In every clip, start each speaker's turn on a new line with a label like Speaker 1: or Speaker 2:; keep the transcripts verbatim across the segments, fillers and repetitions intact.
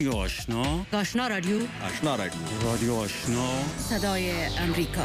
Speaker 1: آشنا
Speaker 2: آشنا رادیو
Speaker 1: آشنا رادیو رادیو آشنا
Speaker 2: صدای امریکا.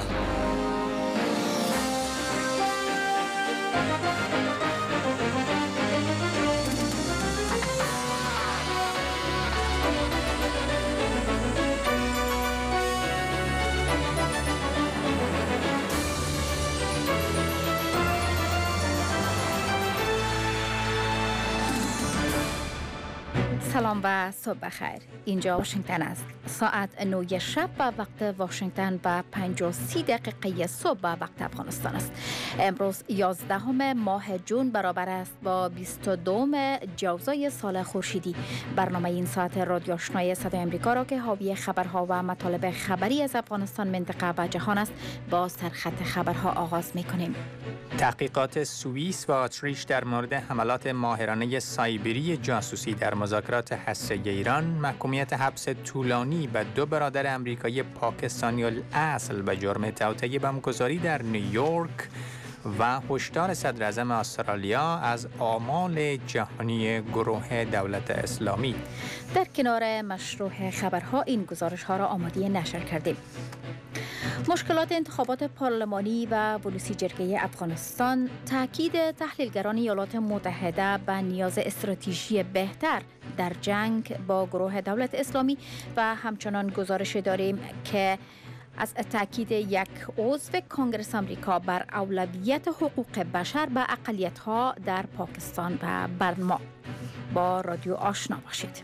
Speaker 3: سلام و صبح بخیر. اینجا واشنگتن است. ساعت نه شب به وقت واشنگتن و پنج و سی دقیقه صبح به وقت افغانستان است. امروز یازدهم ماه جون برابر است با بیست و دوم جوزای سال خورشیدی. برنامه این ساعت رادیو آشنای صدای امریکا را که حاوی خبرها و مطالب خبری از افغانستان، منطقه و جهان است، با سرخط خبرها آغاز می‌کنیم.
Speaker 4: تحقیقات سوئیس و اتریش در مورد حملات ماهرانه سایبری جاسوسی در مذاکرات هسته‌ای ایران، محکومیت حبس طولانی به دو برادر امریکایی پاکستانی الاصل به جرم توطئه بمبگذاری در نیویورک و هشدار صدر اعظم استرالیا از آمال جهانی گروه دولت اسلامی.
Speaker 3: در کنار مشروع خبرها این گزارش ها را آماده نشر کردیم. مشکلات انتخابات پارلمانی و بلوسی جرگه افغانستان، تاکید تحلیلگران ایالات متحده به نیاز استراتژی بهتر در جنگ با گروه دولت اسلامی و همچنان گزارش داریم که از تاکید یک عضو کنگره آمریکا بر اولویت حقوق بشر به اقلیت‌ها در پاکستان و برما. با رادیو آشنا باشید.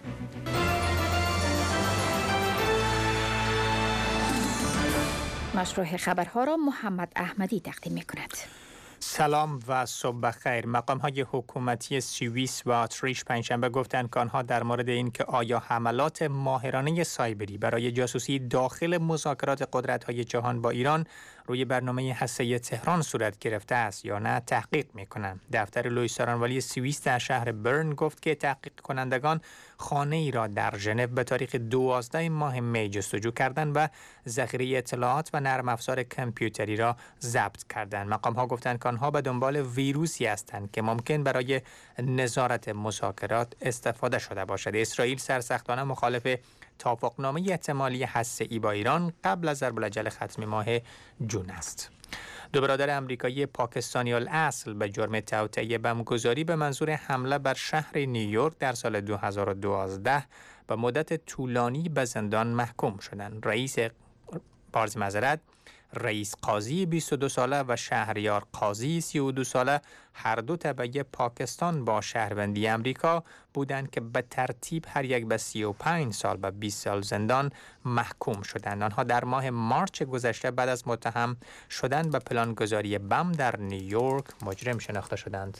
Speaker 3: مشروع خبرها را محمد احمدی تقدیم می‌کند.
Speaker 4: سلام و صبح بخیر. مقام‌های حکومتی سوئیس و اتریش پنجشنبه گفتند که آنها در مورد اینکه آیا حملات ماهرانه سایبری برای جاسوسی داخل مذاکرات قدرت‌های جهان با ایران روی برنامه هسته‌ای تهران صورت گرفته است یا نه تحقیق می‌کنند. دفتر لوئیس سارانوالی سوئیس در شهر برن گفت که تحقیق کنندگان خانه ای را در ژنو به تاریخ دوازده ماه می جستجو کردند و ذخیره اطلاعات و نرم افزار کامپیوتری را ضبط کردند. مقام‌ها گفتند که آنها به دنبال ویروسی هستند که ممکن برای نظارت مذاکرات استفاده شده باشد. اسرائیل سرسختانه مخالف توافقنامه احتمالی هسته‌ای با ایران قبل از ضرب الاجل ختم ماه جون است. دو برادر امریکایی پاکستانی الاصل به جرم توطئه بمبگذاری به منظور حمله بر شهر نیویورک در سال دو هزار و دوازده به مدت طولانی به زندان محکوم شدند. رئیس بارز معذرت رئیس قاضی بیست و دو ساله و شهریار قاضی سی و دو ساله هر دو تبعه پاکستان با شهروندی امریکا بودند که به ترتیب هر یک به سی و پنج سال و بیست سال زندان محکوم شدند. آنها در ماه مارچ گذشته بعد از متهم شدن به پلانگذاری بم در نیویورک مجرم شناخته شدند.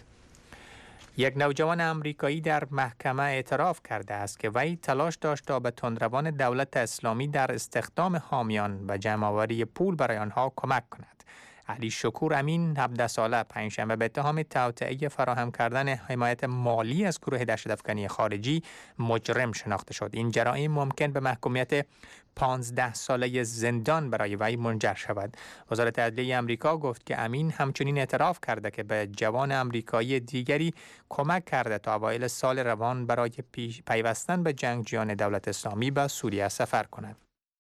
Speaker 4: یک نوجوان امریکایی در محکمه اعتراف کرده است که وی تلاش داشت تا به تندروان دولت اسلامی در استخدام حامیان و جمع‌آوری پول برای آنها کمک کند. علی شکور امین هفده ساله پنجشنبه به اتهام توطئه فراهم کردن حمایت مالی از گروه دهشت‌افکنی خارجی مجرم شناخته شد. این جرایم ممکن به محکومیت پانزده ساله زندان برای وی منجر شود. وزارت عدلیه آمریکا گفت که امین همچنین اعتراف کرده که به جوان آمریکایی دیگری کمک کرده تا اوایل سال روان برای پیوستن به جنگجویان دولت اسلامی به سوریه سفر کند.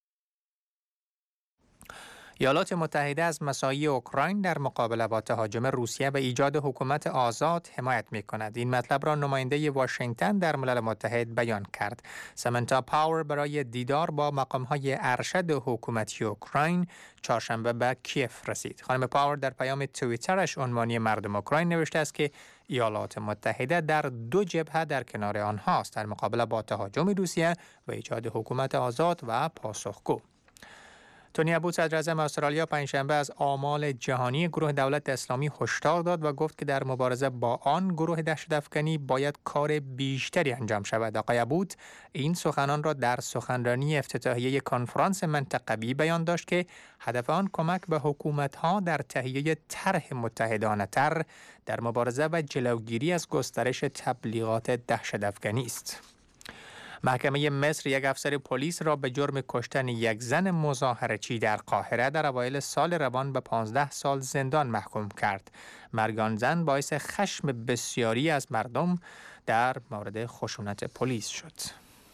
Speaker 4: ایالات متحده از مساعی اوکراین در مقابله با تهاجم روسیه به ایجاد حکومت آزاد حمایت می‌کند. این مطلب را نماینده واشنگتن در ملل متحد بیان کرد. سامنتا پاور برای دیدار با مقام‌های ارشد حکومتی اوکراین چهارشنبه به کیف رسید. خانم پاور در پیام توییترش عنوانی مردم اوکراین نوشته است که ایالات متحده در دو جبهه در کنار آنهاست در مقابله با تهاجم روسیه و ایجاد حکومت آزاد و پاسخگو. تونی ابوت صدر اعظم استرالیا پنجشنبه از آمال جهانی گروه دولت اسلامی هشدار داد و گفت که در مبارزه با آن گروه دهشت‌افکنی باید کار بیشتری انجام شود. آقای ابوت این سخنان را در سخنرانی افتتاحیه کنفرانس منطقوی بیان داشت که هدف آن کمک به حکومت‌ها در تهیه طرح متحدانه‌تر در مبارزه و جلوگیری از گسترش تبلیغات دهشت‌افکنی است. محکمه مصر یک افسر پلیس را به جرم کشتن یک زن مظاهره‌چی در قاهره در اوایل سال روان به پانزده سال زندان محکوم کرد. مرگ آن زن باعث خشم بسیاری از مردم در مورد خشونت پلیس شد.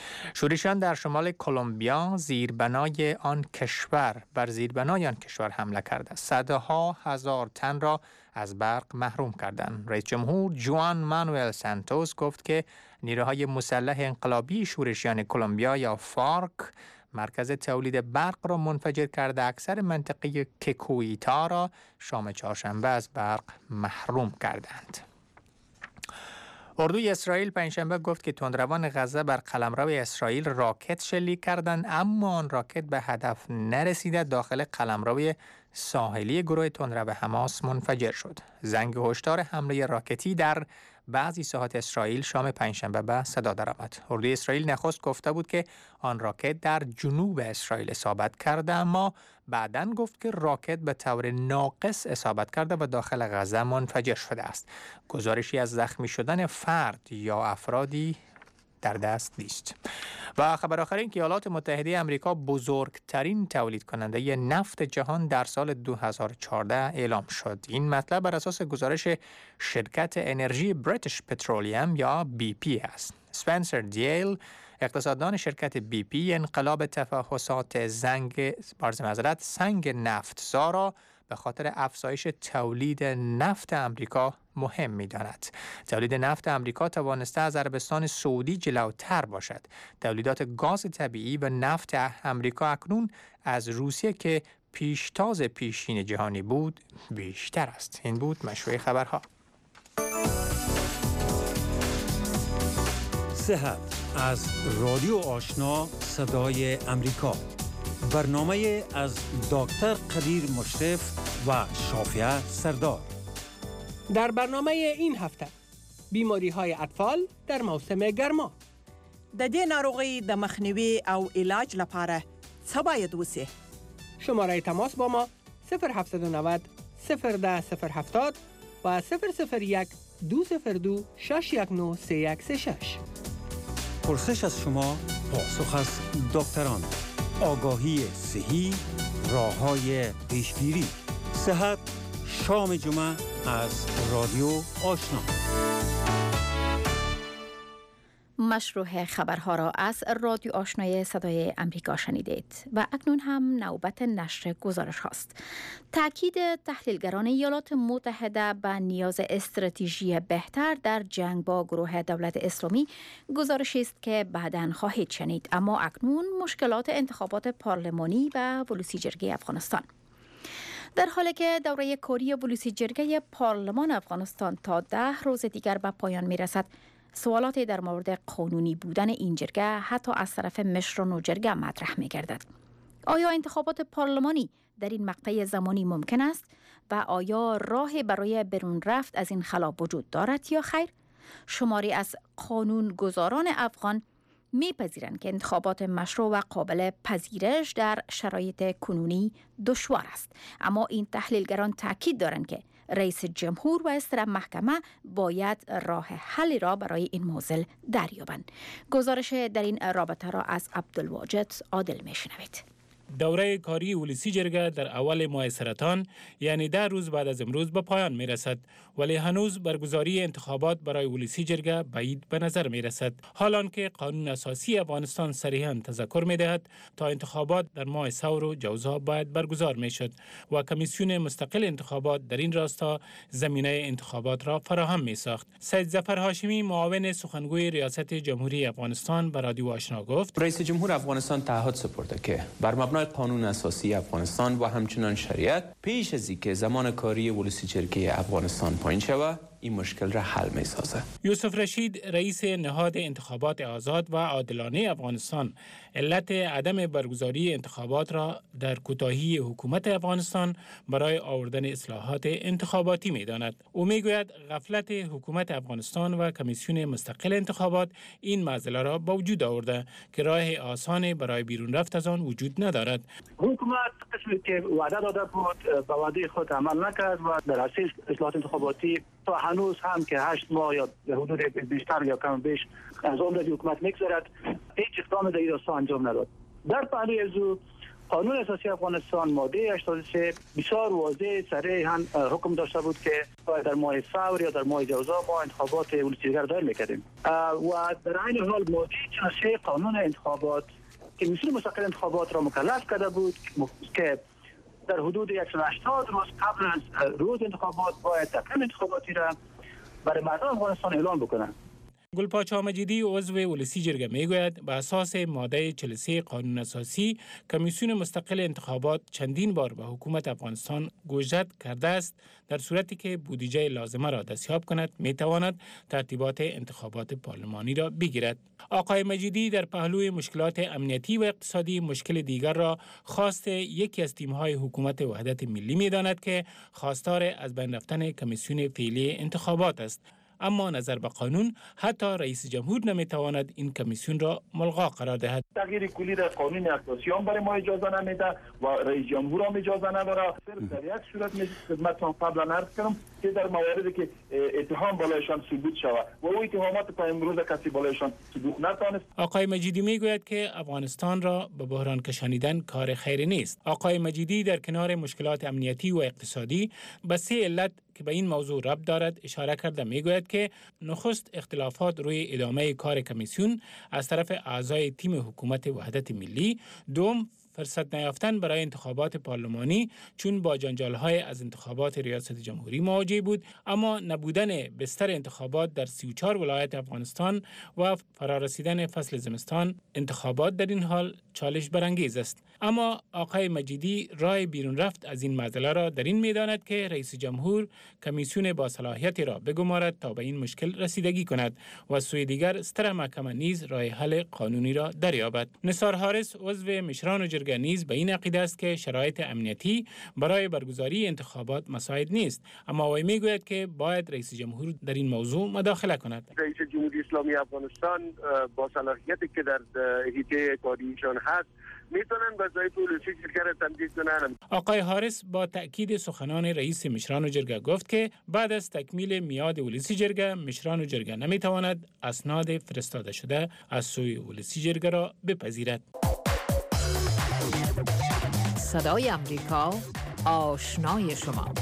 Speaker 4: شورشیان در شمال کلمبیا زیربنای آن کشور بر زیربنای آن کشور حمله کرده. صدها هزار تن را از برق محروم کردند. رئیس جمهور جوان مانوئل سانتوس گفت که نیروهای مسلح انقلابی شورشیان کلمبیا یا فارک مرکز تولید برق را منفجر کرده. اکثر منطقه ککویتا را شام چهارشنبه از برق محروم کردند. اردوی اسرائیل پنجشنبه گفت که تندروان غزه بر قلمرو اسرائیل راکت شلیک کردند، اما آن راکت به هدف نرسیده. داخل قلمرو ساحلی گروه تندرو حماس منفجر شد. زنگ هشدار حمله راکتی در بعضی ساحات اسرائیل شام پنجشنبه به صدا درآمد. اردوی اسرائیل نخست گفته بود که آن راکت در جنوب اسرائیل اصابت کرده، اما بعداً گفت که راکت به طور ناقص اصابت کرده و داخل غزه منفجر شده است. گزارشی از زخمی شدن فرد یا افرادی در دست نیست. و خبر آخر این که ایالات متحده آمریکا بزرگترین تولید کننده نفت جهان در سال دو هزار و چهارده اعلام شد. این مطلب بر اساس گزارش شرکت انرژی بریتیش پترولیم یا بی پی است. اسپنسر دیل، اقتصاددان شرکت بی پی، انقلاب تفحصات زنگ بارز معذرت سنگ نفتزا را به خاطر افزایش تولید نفت امریکا مهم می‌داند. تولید نفت امریکا توانسته از عربستان سعودی جلوتر باشد. تولیدات گاز طبیعی و نفت امریکا اکنون از روسیه که پیشتاز پیشین جهانی بود بیشتر است. این بود مشروع خبرها.
Speaker 1: صحت از رادیو آشنا صدای امریکا. برنامه از دکتر قدیر مشرف و شافیه سردار.
Speaker 5: در برنامه این هفته بیماری های اطفال در موسم گرما.
Speaker 6: د دې ناروغۍ د مخنیوي او علاج لپاره څه باید وشي؟
Speaker 5: شماره تماس با ما صفر هفت نه صفر صفر ده صفر هفتاد و صفر صفر یک دو صفر دو شش یک نه سه یک سه شش.
Speaker 1: پرسش از شما، پاسخ از دکتران. آگاهی صحی، راه‌های پیشگیری. صحت شام جمعه از رادیو آشنا.
Speaker 3: مشروع خبرها را از رادیو آشنای صدای امریکا شنیدید و اکنون هم نوبت نشر گزارش هاست. تاکید تحلیلگران ایالات متحده به نیاز استراتژی بهتر در جنگ با گروه دولت اسلامی گزارشی است که بعداً خواهید شنید، اما اکنون مشکلات انتخابات پارلمانی و ولوسی جرگه افغانستان. در حالی که دوره کاری ولوسی جرگه پارلمان افغانستان تا ده روز دیگر به پایان می رسد، سوالاتی در مورد قانونی بودن این جرگه حتی از طرف مشران و جرگه مطرح می گردد. آیا انتخابات پارلمانی در این مقطع زمانی ممکن است و آیا راهی برای برون رفت از این خلا وجود دارد یا خیر؟ شماری از قانون گذاران افغان میپذیرند که انتخابات مشروع و قابل پذیرش در شرایط کنونی دشوار است، اما این تحلیلگران تاکید دارند که رئیس جمهور و استر محکمه باید راه حلی را برای این موضوع دریابند. گزارش در این رابطه را از عبدالواجد عادل میشنوید.
Speaker 7: دوره کاری ولسی جرگه در اول ماه سرطان یعنی ده روز بعد از امروز به پایان می رسد، ولی هنوز برگزاری انتخابات برای ولسی جرگه بعید به نظر می رسد، حالان که قانون اساسی افغانستان صریحاً تذکر می دهد تا انتخابات در ماه ثور و جوزا باید برگزار می شد و کمیسیون مستقل انتخابات در این راستا زمینه انتخابات را فراهم می ساخت. سید ظفر هاشمی، معاون سخنگوی ریاست جمهوری افغانستان، به رادیو آشنا گفت:
Speaker 8: رئیس جمهور افغانستان تعهد سپرده که بر مبنای قانون اساسی افغانستان و همچنان شریعت پیش از اینکه زمان کاری ولسی جرگه افغانستان پایین شود این مشکل را حل می سازه.
Speaker 7: یوسف رشید، رئیس نهاد انتخابات آزاد و عادلانه افغانستان، علت عدم برگزاری انتخابات را در کوتاهی حکومت افغانستان برای آوردن اصلاحات انتخاباتی می داند. او می گوید غفلت حکومت افغانستان و کمیسیون مستقل انتخابات این معضله را با وجود آورده که راه آسان برای بیرون رفت از آن وجود ندارد.
Speaker 9: حکومت قسمی که وعده داده بود به وعده خود عمل نکرد و در اساس اصلاحات انتخاباتی تا هنوز هم که هشت ماه یا حدود بیشتر یا کم بیش از عمر حکومت میگذرد هیچ اقدام در این راستا انجام نداد. در پهلوی از او قانون اساسی افغانستان ماده هشتاد و سه بسیار واضح صریحاً حکم داشته بود که باید در ماه فور یا در ماه جوزا ما انتخابات ولسیجرگه دایر میکردیم و در عین حال ماده چهل و سه قانون انتخابات که کمیسیون مستقل انتخابات را مکلف کرده بود که در حدود صد و هشتاد روز قبل از روز انتخابات باید تقویم انتخاباتی را برای مردم افغانستان اعلام بکنند.
Speaker 7: گلپاچا مجیدی عضو ولسی جرگه میگوید به اساس ماده چهل و سه قانون اساسی کمیسیون مستقل انتخابات چندین بار به حکومت افغانستان گوشزد کرده است در صورتی که بودجه لازمه را دستیاب کند میتواند ترتیبات انتخابات پارلمانی را بگیرد. آقای مجیدی در پهلوی مشکلات امنیتی و اقتصادی مشکل دیگر را خواست یکی از تیم‌های حکومت وحدت ملی می‌داند که خواستار از بین رفتن کمیسیون فعلی انتخابات است. اما نظر به قانون حتی رئیس جمهور نمیتواند این کمیسیون را ملغا قرار دهد.
Speaker 10: تغییر کلی در قانون اساسی هم برای ما اجازه نمیده و رئیس جمهور هم اجازه نداره. در یک صورت می خدمتتان قبلا عرض کردم که در مواردی که اتهام بالایشان ثبوت شود و او اتهامات تا امروز کسی بالایشان ثبوت نتوانست.
Speaker 7: آقای مجیدی میگوید که افغانستان را به بحران کشانیدن کار خیری نیست. آقای مجیدی در کنار مشکلات امنیتی و اقتصادی به سه علت که به این موضوع ربط دارد اشاره کرده میگوید که نخست اختلافات روی ادامه کار کمیسیون از طرف اعضای تیم حکومت وحدت ملی، دوم فرصت نیافتن برای انتخابات پارلمانی چون با جنجال‌های از انتخابات ریاست جمهوری مواجه بود، اما نبودن بستر انتخابات در سی و چهار ولایت افغانستان و فرارسیدن فصل زمستان انتخابات در این حال چالش برانگیز است. اما آقای مجیدی راه بیرون رفت از این معضله را در این می‌داند که رئیس جمهور کمیسیون با صلاحیتی را بگمارد تا به این مشکل رسیدگی کند و سوی دیگر ستر محکمه نیز راه حل قانونی را دریابد. نثار حارس عضو مشران جرگه نیز به این عقیده است که شرایط امنیتی برای برگزاری انتخابات مساعد نیست، اما وی میگوید که باید رئیس جمهور در این موضوع مداخله کند.
Speaker 11: رئیس جمهوری اسلامی افغانستان با صلاحیتی که در هیئت کاریشان هست میتونن وظایف ولسی جرگه را تمدید کنند.
Speaker 7: آقای حارس با تأکید سخنان رئیس مشران جرگه گفت که بعد از تکمیل میعاد ولسی جرگه مشران جرگه نمیتواند اسناد فرستاده شده از سوی ولسی جرگه را بپذیرد.
Speaker 2: صدای امریکا، آشنای شما.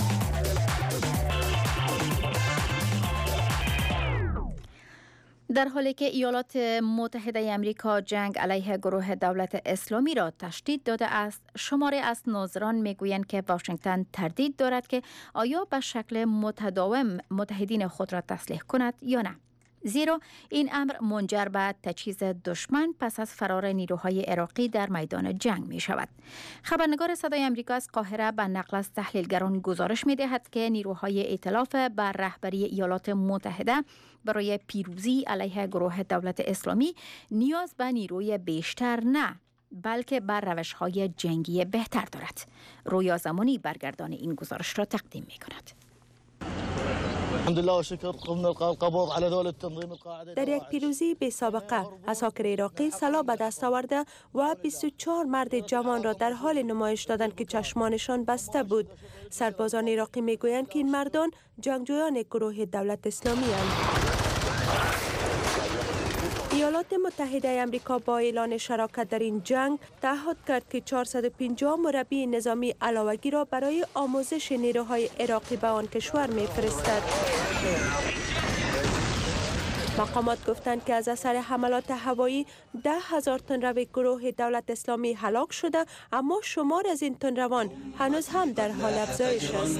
Speaker 3: در حالی که ایالات متحده آمریکا جنگ علیه گروه دولت اسلامی را تشدید داده است، شماری از ناظران میگویند که واشنگتن تردید دارد که آیا به شکل متداوم متحدین خود را تسلیح کند یا نه. زیرا این امر منجر به تجهیز دشمن پس از فرار نیروهای عراقی در میدان جنگ می شود. خبرنگار صدای آمریکا از قاهره به نقل از تحلیلگران گزارش می دهد که نیروهای ائتلاف بر رهبری ایالات متحده برای پیروزی علیه گروه دولت اسلامی نیاز به نیروی بیشتر نه، بلکه بر روش‌های جنگی بهتر دارد. رویا زمانی برگردان این گزارش را تقدیم می کند.
Speaker 12: در یک پیروزی بی سابقه عساکر عراقی سلاح به دست آورده و بیست و چهار مرد جوان را در حال نمایش دادند که چشمانشان بسته بود. سربازان عراقی میگویند که این مردان جنگجویان گروه دولت اسلامی هستند. ایالات متحده آمریکا با اعلان شراکت در این جنگ تعهد کرد که چهارصد و پنجاه مربی نظامی علاوگی را برای آموزش نیروهای عراقی به آن کشور می‌فرستد. مقامات گفتند که از اثر حملات هوایی ده هزار تندرو گروه دولت اسلامی هلاک شده، اما شمار از این تندروان هنوز هم در حال افزایش است.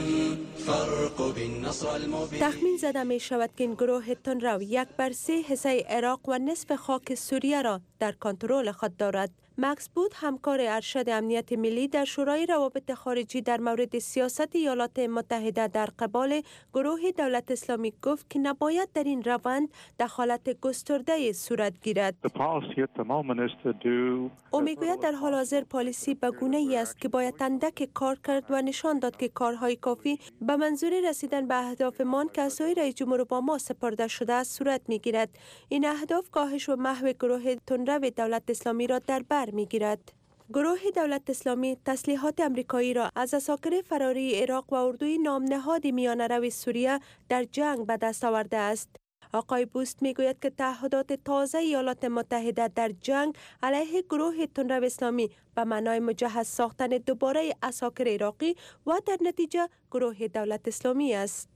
Speaker 12: تخمین زده می شود که این گروه تندرو یک بر سه حصه عراق و نصف خاک سوریه را در کنترل خود دارد. مکس بود، همکار ارشد امنیت ملی در شورای روابط خارجی در مورد سیاست ایالات متحده در قبال گروه دولت اسلامی، گفت که نباید در این روند دخالت گسترده صورت گیرد. او میگوید در حال حاضر پالیسی به گونه ای است که باید اندک کار کرد و نشان داد که کارهای کافی به منظور رسیدن به اهدافمان که از سوی رئیس جمهور اوباما سپرده شده است صورت میگیرد. این اهداف کاهش و محو گروه تندرو دولت اسلامی را در بر میگیرد. گروه دولت اسلامی تسلیحات امریکایی را از عساکر فراری عراق و اردوی نامنهاد میانه روی سوریه در جنگ به دست آورده است. آقای بوست میگوید که تعهدات تازه ایالات متحده در جنگ علیه گروه تندرو اسلامی به معنای مجهز ساختن دوباره عساکر عراقی و در نتیجه گروه دولت اسلامی است.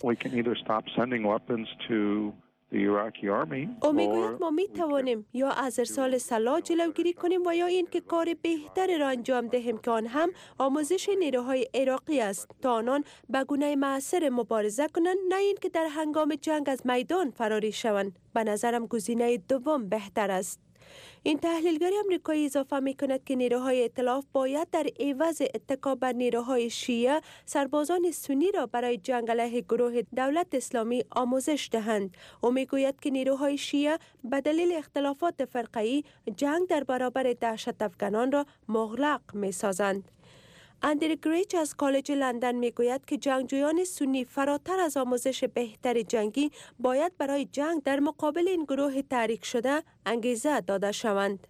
Speaker 12: او میگوید ما می توانیم یا از ارسال سلاح جلوگیری کنیم و یا این که کار بهتری را انجام دهیم که آن هم آموزش نیروهای عراقی است تا آنان به گونه معاصر مبارزه کنند، نه این که در هنگام جنگ از میدان فراری شوند. به نظرم گزینه دوم بهتر است. این تحلیلگر آمریکایی اضافه می کند که نیروهای ائتلاف باید در عوض اتکا بر نیروهای شیعه سربازان سنی را برای جنگ علیه گروه دولت اسلامی آموزش دهند. او می گوید که نیروهای شیعه به دلیل اختلافات فرقه‌ای جنگ در برابر دهشت افغانان را مغلق می سازند. اندری گریچ از کالج لندن می گوید که جنگجویان سنی فراتر از آموزش بهتر جنگی باید برای جنگ در مقابل این گروه تحریک شده انگیزه داده شوند.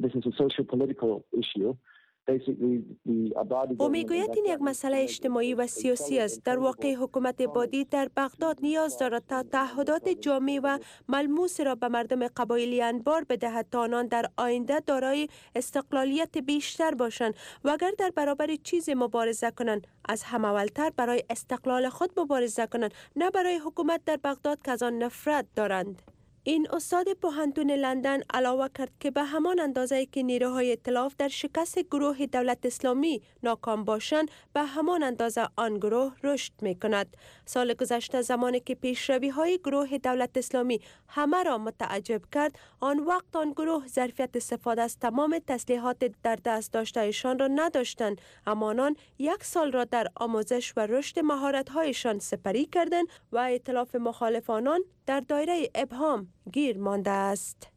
Speaker 12: او میگوید این یک مسئله اجتماعی و سیاسی است. در واقع حکومت بادی در بغداد نیاز دارد تا تعهدات جامع و ملموس را به مردم قبایلی انبار بدهد تا آنان در آینده دارای استقلالیت بیشتر باشند و اگر در برابر چیزی مبارزه کنند از همه اولتر برای استقلال خود مبارزه کنند، نه برای حکومت در بغداد که از آن نفرت دارند. این استاد پوهنتون لندن علاوه کرد که به همان اندازه که نیروهای ائتلاف در شکست گروه دولت اسلامی ناکام باشند، به همان اندازه آن گروه رشد می کند. سال گذشته زمانی که پیشروی های گروه دولت اسلامی همه را متعجب کرد، آن وقت آن گروه ظرفیت استفاده از تمام تسلیحات در دست داشتهشان را نداشتند، اما آنان یک سال را در آموزش و رشد مهارت هایشان سپری کردند و ائتلاف مخالفانان در دایره ابهام گیر مانده است.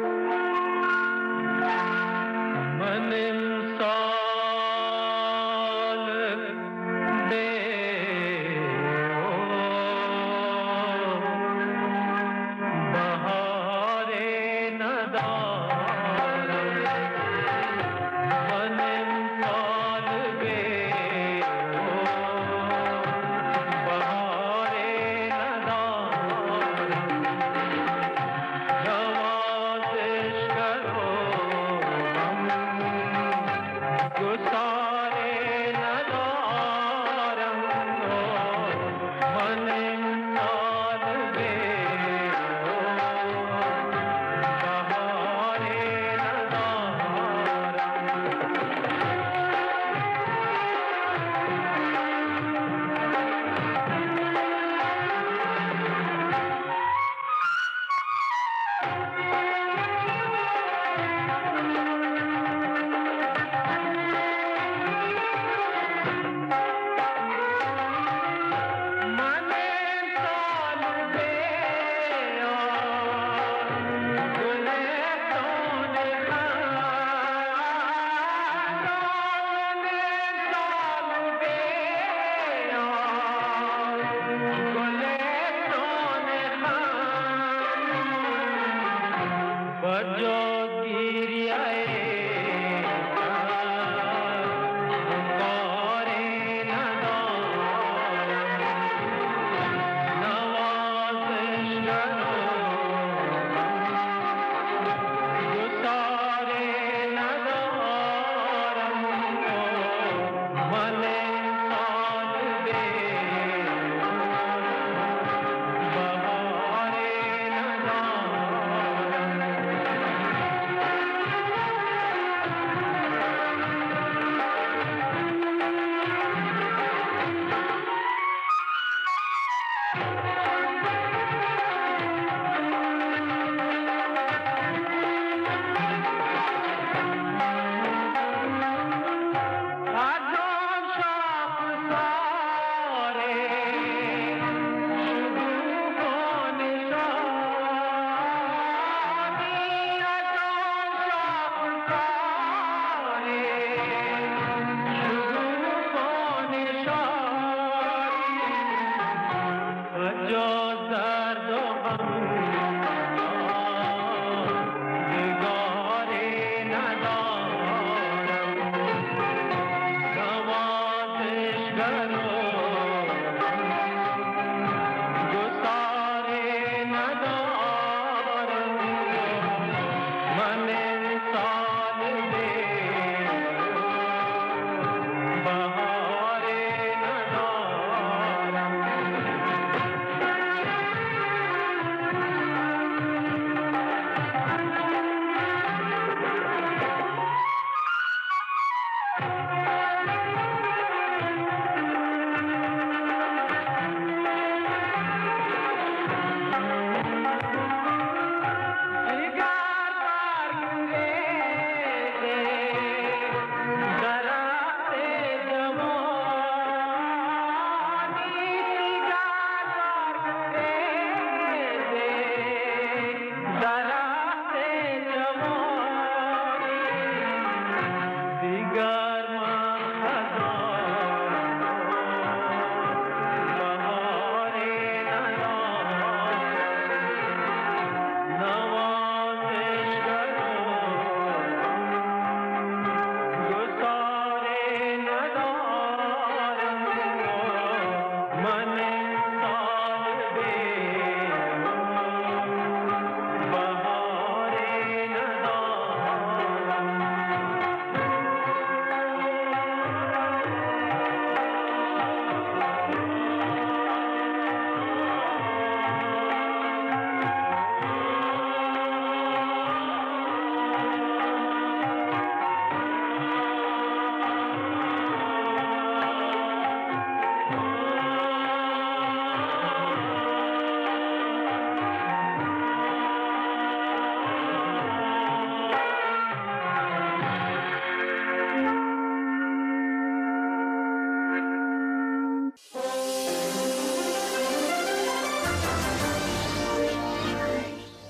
Speaker 12: من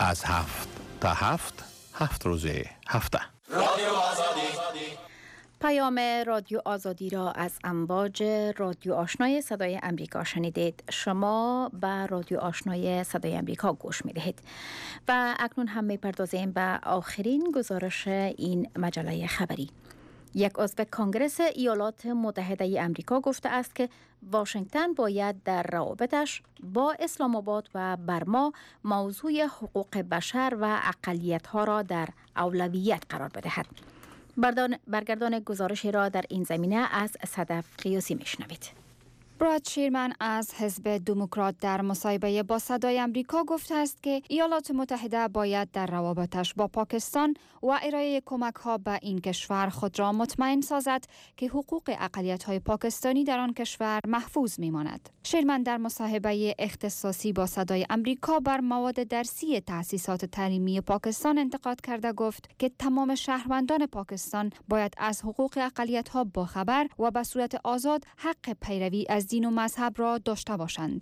Speaker 13: از هفت تا هفت، هفت روزه هفته.
Speaker 3: رادیو آزادی. پیام رادیو آزادی را از امواج رادیو آشنای صدای امریکا شنیدید. شما به رادیو آشنای صدای امریکا گوش می دهید و اکنون هم می پردازیم به آخرین گزارش این مجله خبری. یک عضو کنگره ایالات متحده امریکا گفته است که واشنگتن باید در روابطش با اسلام آباد و برما موضوع حقوق بشر و اقلیت‌ها را در اولویت قرار بدهد. برگردان گزارشی را در این زمینه از صدف قیاسی میشنوید.
Speaker 14: براد شیرمن از حزب دموکرات در مصاحبه با صدای امریکا گفته است که ایالات متحده باید در روابطش با پاکستان و ارائه کمک‌ها به این کشور خود را مطمئن سازد که حقوق اقلیت‌های پاکستانی در آن کشور محفوظ می‌ماند. شیرمن در مصاحبه اختصاصی با صدای امریکا بر مواد درسی تأسیسات تعلیمی پاکستان انتقاد کرده گفت که تمام شهروندان پاکستان باید از حقوق اقلیت‌ها باخبر و به صورت آزاد حق پیروی از دین و مذهب را داشته باشند.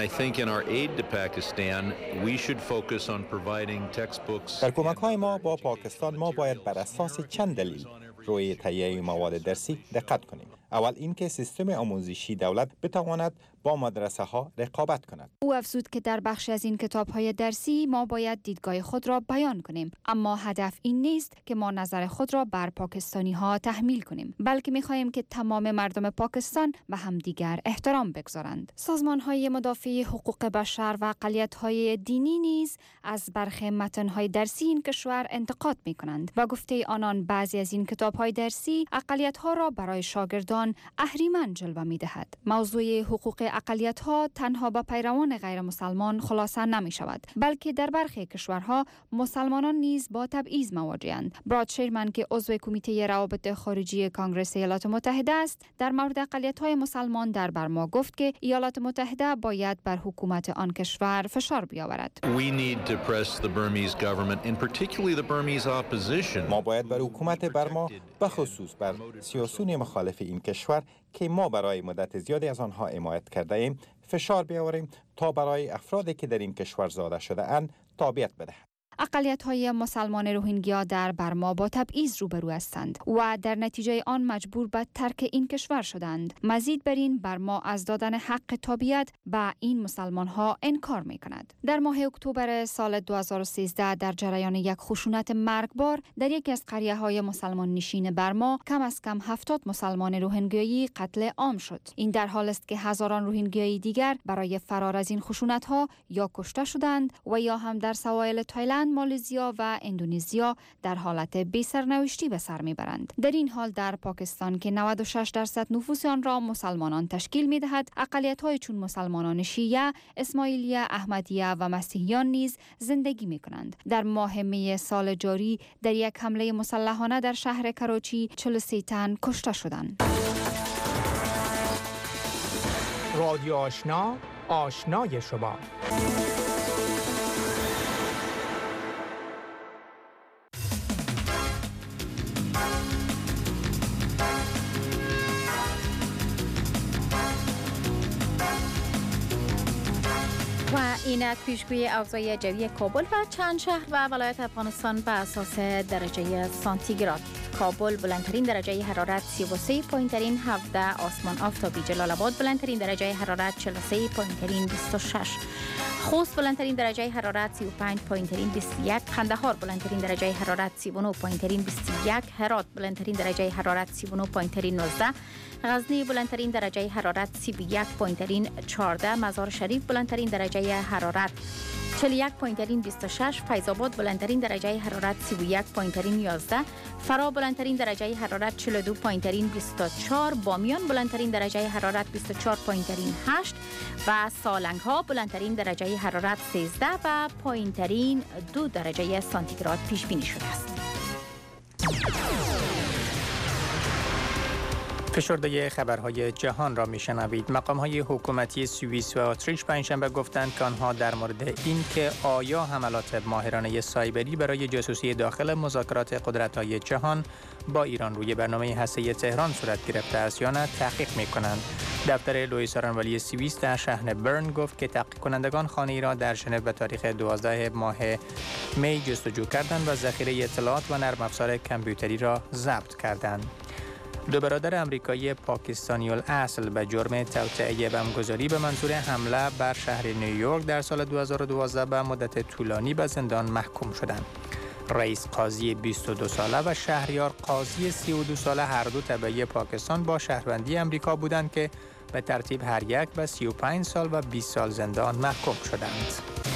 Speaker 15: در کمک‌های ما با پاکستان ما باید بر اساس چند دلیل روی تهیه مواد درسی دقت کنیم. اول اینکه سیستم آموزشی دولت بتواند با مدرسه ها رقابت کند.
Speaker 14: او افزود که در بخشی از این کتاب‌های درسی ما باید دیدگاه خود را بیان کنیم، اما هدف این نیست که ما نظر خود را بر پاکستانی‌ها تحمیل کنیم، بلکه می‌خواهیم که تمام مردم پاکستان به همدیگر احترام بگذارند. سازمان‌های مدافع حقوق بشر و اقلیت‌های دینی نیز از برخی متن‌های درسی این کشور انتقاد می‌کنند و گفته آنان بعضی از این کتاب‌های درسی اقلیت‌ها را برای شاگردان اهریمن جلوه می‌دهد. موضوع حقوق اقلیت‌ها تنها با پیروان غیر مسلمان خلاصه نمی شود، بلکه در برخی کشورها مسلمانان نیز با تبعیض مواجه‌اند. براد شیرمن که عضو کمیته روابط خارجی کنگره ایالات متحده است، در مورد اقلیت‌های مسلمان در برما گفت که ایالات متحده باید بر حکومت آن کشور فشار بیاورد.
Speaker 15: ما باید بر حکومت برما به خصوص بر سیاسیون مخالف این کشور که ما برای مدت زیادی از آنها حمایت کرده ایم فشار بیاوریم تا برای افرادی که در این کشور زاده شده اند تابعیت بدهند.
Speaker 14: اقلیت‌های مسلمان روهینگیا در برما با تبعیض روبرو هستند و در نتیجه آن مجبور به ترک این کشور شدند. مزید بر این برما از دادن حق تابعیت به این مسلمان‌ها انکار می‌کند. در ماه اکتبر سال دو هزار و سیزده در جریان یک خشونت مرگبار در یکی از قریه‌های مسلمان نشین برما کم از کم هفتاد مسلمان روهینگیایی قتل عام شد. این در حال است که هزاران روهینگیایی دیگر برای فرار از این خشونت‌ها یا کشته شدند و یا هم در سواحل تایلند، مالزیا و اندونزیا در حالت بی سرنوشتی به سر میبرند. در این حال در پاکستان که نود و شش درصد نفوس آن را مسلمانان تشکیل میدهد، اقلیت‌های چون مسلمانان شیعه، اسماعیلیه، احمدیه و مسیحیان نیز زندگی میکنند. در ماه می سال جاری در یک حمله مسلحانه در شهر کراچی چهل و سه تن کشته شدند.
Speaker 4: رادیو آشنا، آشنای شما.
Speaker 3: و اینک پیشگویی اوضاع جوی کابل و چند شهر و ولایت افغانستان به اساس درجه سانتیگراد. کابل بلندترین درجه حرارت سی و سه پایین‌ترین هفده، آسمان آفتابی. جلال آباد بلندترین درجه حرارت چهل و سه پایین‌ترین بیست و شش، خوست بلندترین درجه حرارت سی و پنج پایین‌ترین بیست و یک، قندهار بلندترین درجه حرارت سی و نه پایین‌ترین بیست و یک، هرات بلندترین درجه حرارت سی و نه پایین‌ترین نوزده، غزنی بلندترین درجه حرارت سی و یک پایین‌ترین چهارده، مزار شریف بلندترین درجه حرارت چهل و یک پایین‌ترین بیست و شش، فیض آباد بلندترین درجه حرارت سی و یک پایین‌ترین یازده، فرا بلندترین درجه حرارت چهل و دو پایین‌ترین بیست و چهار، بامیان بلندترین درجه حرارت بیست و چهار پایین‌ترین هشت و سالنگ ها بلندترین درجه حرارت سیزده و پایین‌ترین دو درجه سانتیگراد پیش بینی شده است.
Speaker 4: فشرده خبرهای جهان را میشنوید. مقام‌های حکومتی سوئیس و اتریش پنجشنبه گفتند که آنها در مورد این که آیا حملات ماهرانه سایبری برای جاسوسی داخل مذاکرات قدرت‌های جهان با ایران روی برنامه هسته‌ای تهران صورت گرفته است یا نه تحقیق می‌کنند. دفتر لوئیس آرانوالی سوئیس در شهر برن گفت که تحقیق کنندگان خانه‌ای را در ژنو به تاریخ دوازده ماه می جستجو کردند و ذخیره اطلاعات و نرم افزار کامپیوتری را ضبط کردند. دو برادر امریکایی پاکستانی الاصل به جرم توطئه بمبگذاری به منظور حمله بر شهر نیویورک در سال دو هزار و دوازده به مدت طولانی به زندان محکوم شدند. رئیس قاضی بیست و دو ساله و شهریار قاضی سی و دو ساله هر دو تبعی پاکستان با شهروندی امریکا بودند که به ترتیب هر یک به سی و پنج سال و بیست سال زندان محکوم شدند.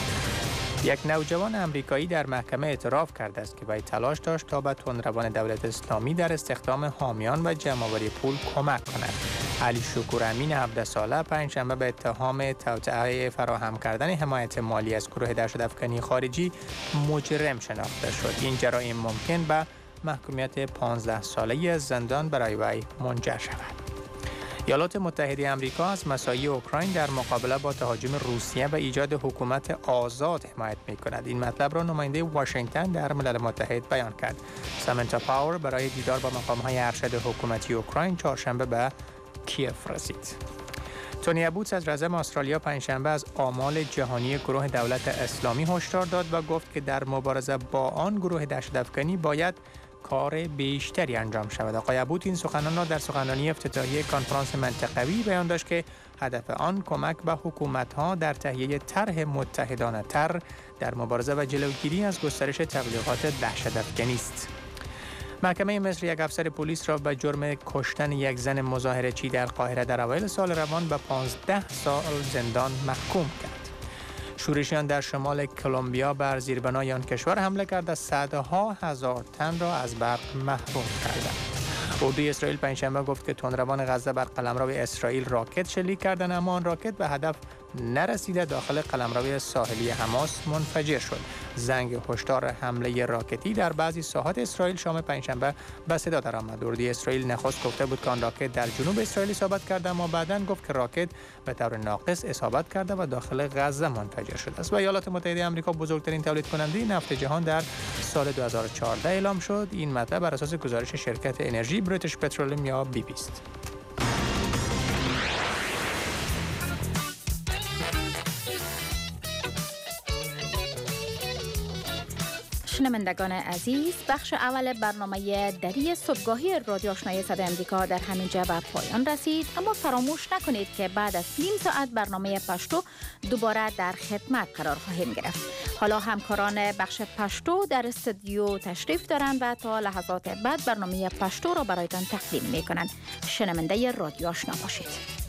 Speaker 4: یک نوجوان امریکایی در محکمه اعتراف کرده است که وی تلاش داشت تا به تندروان دولت اسلامی در استخدام حامیان و جمع‌آوری پول کمک کند. علی شکور امین هفده ساله پنجشنبه به اتهام توطئه فراهم کردن حمایت مالی از گروه دهشت‌افکنی خارجی مجرم شناخته شد. این جرایم ممکن به محکومیت پانزده ساله‌ای از زندان برای وی منجر شود. ایالات متحده آمریکا از مساعی اوکراین در مقابله با تهاجم روسیه و ایجاد حکومت آزاد حمایت می‌کند. این مطلب را نماینده واشنگتن در ملل متحد بیان کرد. سامنتا پاور برای دیدار با مقام‌های ارشد حکومتی اوکراین چهارشنبه به کیف رسید. تونی ابوتس از رزم استرالیا پنجشنبه از آمال جهانی گروه دولت اسلامی هشدار داد و گفت که در مبارزه با آن گروه دهشت‌افکنی باید کار بیشتری انجام شود. آقای ابوت این سخنان را در سخنرانی افتتاحیه کنفرانس منطقوی بیان داشت که هدف آن کمک به حکومت‌ها در تهیه طرح متحدانه تر در مبارزه و جلوگیری از گسترش تبلیغات دهشت‌افکنی است. محکمه مصر یک افسر پلیس را به جرم کشتن یک زن مظاهره‌چی در قاهره در اوایل سال روان به پانزده سال زندان محکوم کرد. شورشیان در شمال کلمبیا بر زیربنای آن کشور حمله کرده صدها هزار تن را از برق محروم کردند. اردوی اسرائیل پنجشنبه گفت که تندروان غزه بر قلمرو اسرائیل راکت شلیک کردند، اما آن راکت به هدف نرسیده داخل قلمرو ساحلی حماس منفجر شد. زنگ هشدار حمله راکتی در بعضی ساحات اسرائیل شام پنجشنبه به صدا درآمد. اردوی اسرائیل نخست گفته بود که آن راکت در جنوب اسرائیل اصابت کرده، اما بعداً گفت که راکت به طور ناقص اصابت کرده و داخل غزه منفجر شده است. و ایالات متحده آمریکا بزرگترین تولید کننده نفت جهان در سال دو هزار و چهارده اعلام شد. این مطلب بر اساس گزارش شرکت انرژی بریتیش پترولیوم یا بی پی است.
Speaker 3: شنوندگان عزیز، بخش اول برنامه دری صبحگاهی رادیو آشنای صدای امریکا در همینجا به پایان رسید، اما فراموش نکنید که بعد از نیم ساعت برنامه پشتو دوباره در خدمت قرار خواهیم گرفت. حالا همکاران بخش پشتو در استودیو تشریف دارند و تا لحظات بعد برنامه پشتو را برایتان تقدیم می‌کنند. شنونده رادیو آشنا باشید.